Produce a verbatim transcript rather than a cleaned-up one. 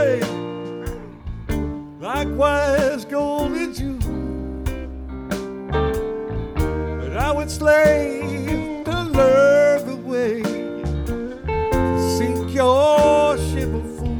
away. Likewise gold and jewels, but I would slave to learn the way to sink your ship of fools.